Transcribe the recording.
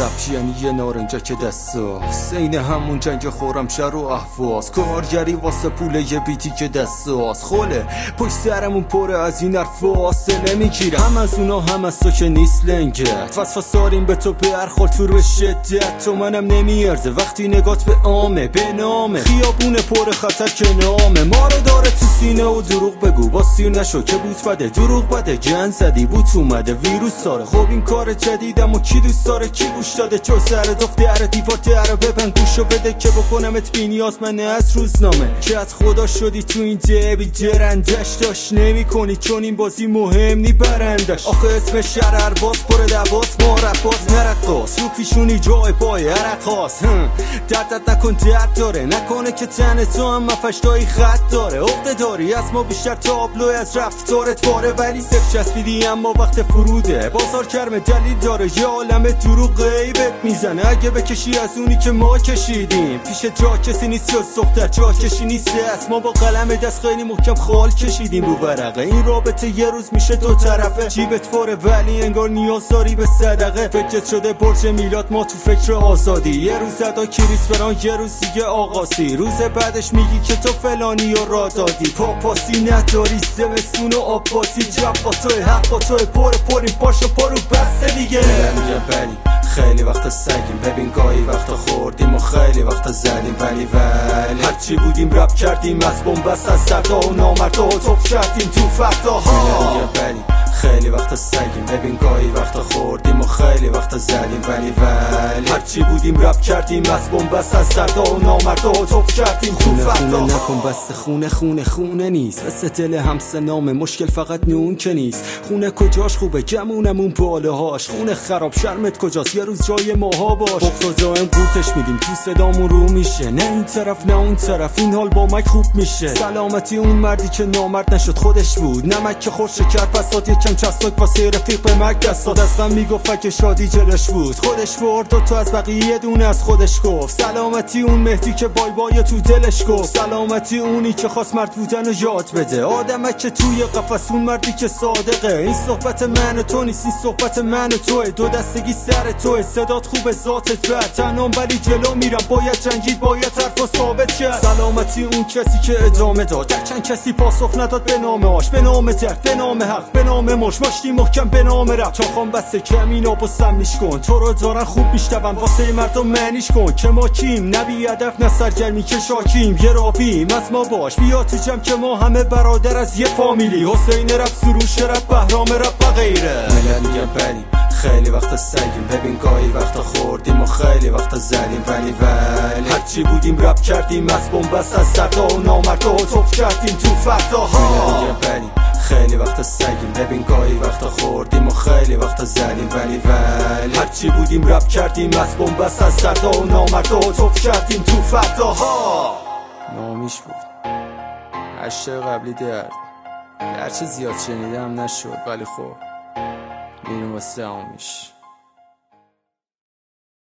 رپ یعنی یه نارنجک دستاست، عین همون جنگ خرمشهر و اهواز، کارگری واسه پول یه بیتی که دستاست، خوله پشت سرمون پره از این حرف فاصله میگیره، هم از اونا هم از تو که نیست لنگت، فساریم به تو برخورد تور به شدت، تو منم نمیارزه وقتی نگات به عامه، به نامه خیابون پر خطر که نامه، ما رو داره تو سینه و دروغ بگو با سیر نشو که بوت بده، دروغ بده گن زدی بوت اومده ویروس داره، خب این کار جدیدم و کی دوست داره کی گوش داده، چو سر دختر دیوار در ببن گوشو بده که بکنمت بی نیاز من از روزنامه، که از خدا شدی تو این دبی درندش داشت نمی کنی چون این بازی مهم نی برندش، آخه اسم شرر باز پر دواس مارب باز نرقاس رو پیشونی جای پای عرقاس، درد نکن درد داره نکنه که تن تو هم مفشتایی خط داره، عقده داری از ما بیشتر تابلو از رفتارت واره، ولی صف چسبیدی اما وقت فروده، بازار کرم دلیل داره یه عالم دروغ غیبت میزنه، اگه بکشی از اونی که ما کشیدیم پیش جا کسی نیست جز دختر، جا کشی نیست است، ما با قلم دست خیلی محکم خال کشیدیم رو ورقه، این رابطه یه روز میشه دو طرفه، جیبت فاره ولی انگار نیاز داری به صدقه، فکرت شده برج میلاد ما تو فکر آزادی، یه روز ادا کریسپران یه روز دیگه آقاسی، روز بعدش میگی که تو فلانی و را دادی، پاپاسی نداری زمستون و آباسی، جب با توی حق با توی پری پاشو پرو بسته دیگه، میگه بلی خیلی وقت سگیم، ببین گاهی وقتا خوردیم و خیلی وقتا زدیم، ولی هرچی بودیم رپ کردیم از بنبست از دردا و نامردا و توب کردیم تو فرداها، میگه بلی خیلی وقتا سگیم، ببین گاهی وقتا خوردیم و خیلی وقتا زدیم، ولی هرچی بودیم رپ کردیم از بنبست از دردا و نامردا و توب کردیم تو فرداها، نکن بست خونه نیست، مثل دل همسه نامه مشکل فقط نون که نیست، خونه کجاش خوبه گمونمون بالهاش، خونه خراب شرمت کجاست یه روز جای ماها باش، بغض و دائم قوتش میدیم تو صدامون رو میشه، نه این طرف نه اون طرف این حال با مک خوب میشه، سلامتی اون مردی که نامرد نشد خودش بود، نمک که خورد شکر پسات یکم چسبک واسه رفیق به مرگ دست داد، اصلا میگفت که شادی جلش بود خودش برد و تو از بقیه یه دونه از خودش گفت، سلامتی اون مهدی که بای بای تو دلش گفت، سلامتی اونی که خواست مرد بودن رو یاد بده، آدمک که توی قفس اون مردی که صادقه، این صحبت من و تو نیست این صحبت من و توه، دو دستگی سر توه، صدات خوبه ذاتت بد، تنام ولی جلو میرم باید جنگید باید حرفا ثابت کرد، سلامتی اون کسی که ادامه داد در چند کسی پاسخ نداد به نام آش، به نام درد به نام حق به نام مش ماشتی محکم به نام رب، تا خان بسته کمین آب و سمیش کن، تو رو دارن خوب میشتون واسه مردم معنیش کن، که ما کیم نبی هدف نه سرگرمی که شاکیم، یه رابیم از ما باش بیا تو جمع که ما همه برادر از یه فامیلی، حسین رب سروش رب بهرام رب و غیره، ملل میگه بلی خیلی وقتا سگیم، ببین گاهی وقتا خوردیم و خیلی وقتا زدیم، ولی هرچی بودیم رپ کردیم از بنبست از دردا و نامردا و توب کردیم تو فرداها، میگه بلی خیلی وقتا سگیم، ببین گاهی وقتا خوردیم و خیلی وقتا زدیم، ولی هرچی بودیم رپ کردیم از بنبست از دردا و نامردا و توب کردیم تو فرداها، نامیش بود هشت قبلی درد هرچی زیاد شنیدم نشد، ولی خب میریم واسه آمیش.